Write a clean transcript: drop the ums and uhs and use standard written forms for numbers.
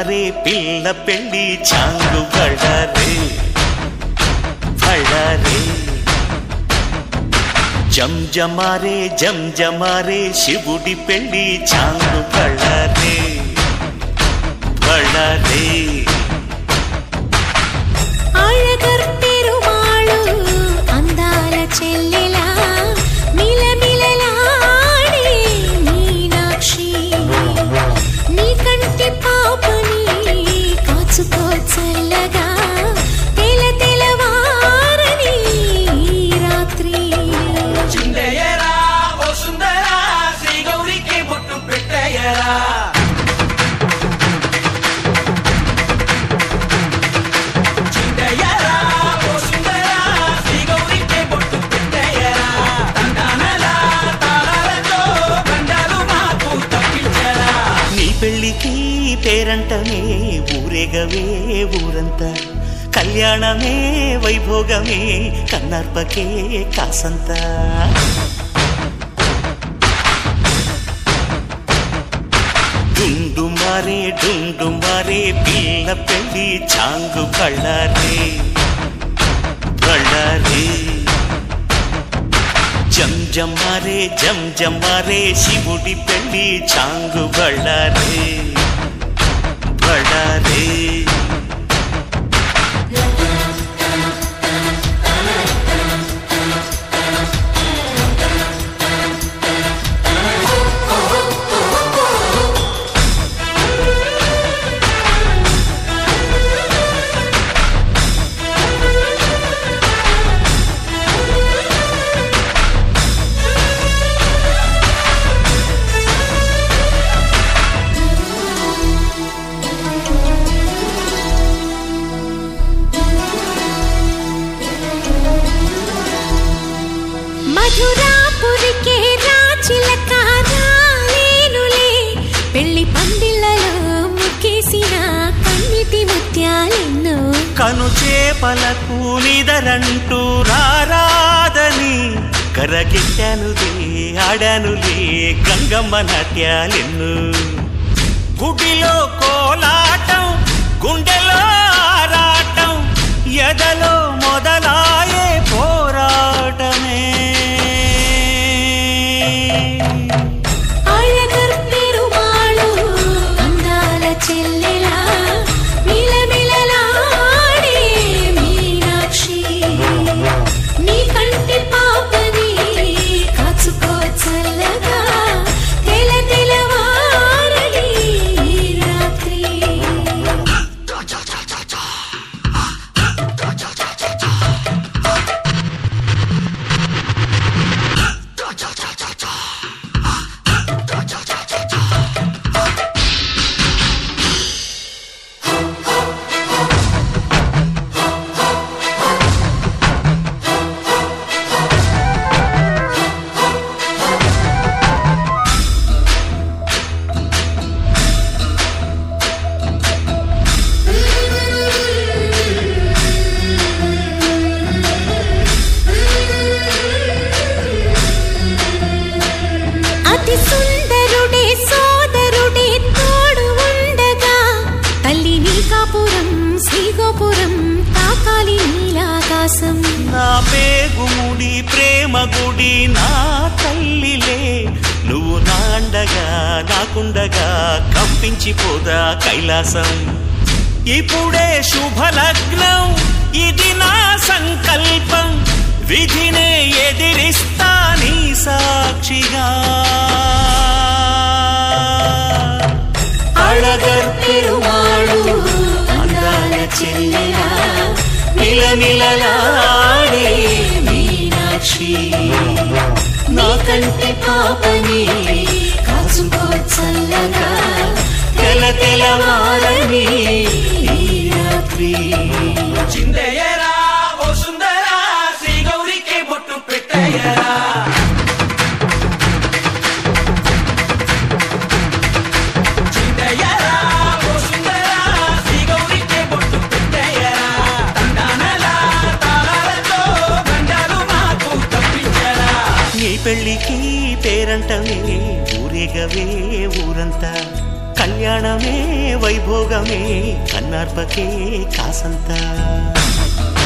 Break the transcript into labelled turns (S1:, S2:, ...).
S1: మారే పిల్ల పెళ్ళి చాంగు బళ్ళారే బళ్ళారే జంజమారే జంజమారే శివుడి పెళ్ళి చాంగు బళ్ళారే బళ్ళారే
S2: అళగర్ పెరుమాళు అందాల చెల్లెలా మిలమిలలాడే మీనాక్షి నీ కంటి పాపని కాచుకో చల్లగా తెల తెలవారని రాత్రి
S3: చిందయ్యరా ఓ సుందరా శ్రీ గౌరికి బొట్టు పెట్టయ్యరా
S1: పెళ్ళికి పేరంటమే ఊరేగవే ఊరంతా కళ్యాణమే వైభోగమే కన్నార్పకే కాసంత డుండుమారే డుండుమారే పిల్ల పెళ్ళి చాంగు బళ్ళారే బళ్ళారే జంజమారే జంజమారే శివుడి పెళ్ళి చాంగు బళ్ళారే బళ్ళారే
S2: మధురాపురికే రాచిలక రాలేనులే పెళ్లి పందిళ్ళలో ముక్కేసిన కన్నిటి ముత్యాలెన్నో
S1: కను చేపలకు నిదరంటూ రారాదని కరగిట్టానులే ఆడానులే గంగమ్మ నాట్యాలెన్ను గుడిలో కోలాటం గుండెలో ఆరాటం ఎదలో మొదలాయే పోరాటమే
S2: అళగర్ పెరుమాళు అందాల చెల్లెలా మిలమిలలాడే మీనాక్షి నీ కంటి పాపని కాచుకో చల్లగా తెల తెలవారని రాత్రి అతి సుందరుడే సోదరుడే తోడు ఉండగా తల్లి నీ కాపురం శ్రీగోపురం తాకాలి నీలాకాశం
S1: నా పేగుముడి ప్రేమ గుడి నా తల్లిలే నువ్వు నాండగా నాకుండగా కంపించిపోదా కైలాసం ఇప్పుడే శుభలగ్నం ఇది నా సంకల్పం విధినే ఎదిరిస్తా నీ సాక్షిగా
S2: అళగర్ పెరుమాళు అందాల చెల్లెలా
S1: మిలమిలలాడే మీనాక్షి
S2: నీ కంటి పాపని కాచుకో చల్లగా
S1: తెల తెలవారని రాత్రి
S3: చిందయ్యరా ఓ సుందరా శ్రీ గౌరికి బొట్టు పెట్టయ్యరా చిందయ్యరా ఓ సుందరా శ్రీ గౌరికి బొట్టు పెట్టయ్యరా తండానలా తాళాలతో గండాలు మాకు తప్పించరా
S1: నీ పెళ్ళికి పేరంటమే ఊరేగవే ఊరంతా కళ్యాణ కళ్యాణమే వైభోగమే కన్నార్పకే కాసంత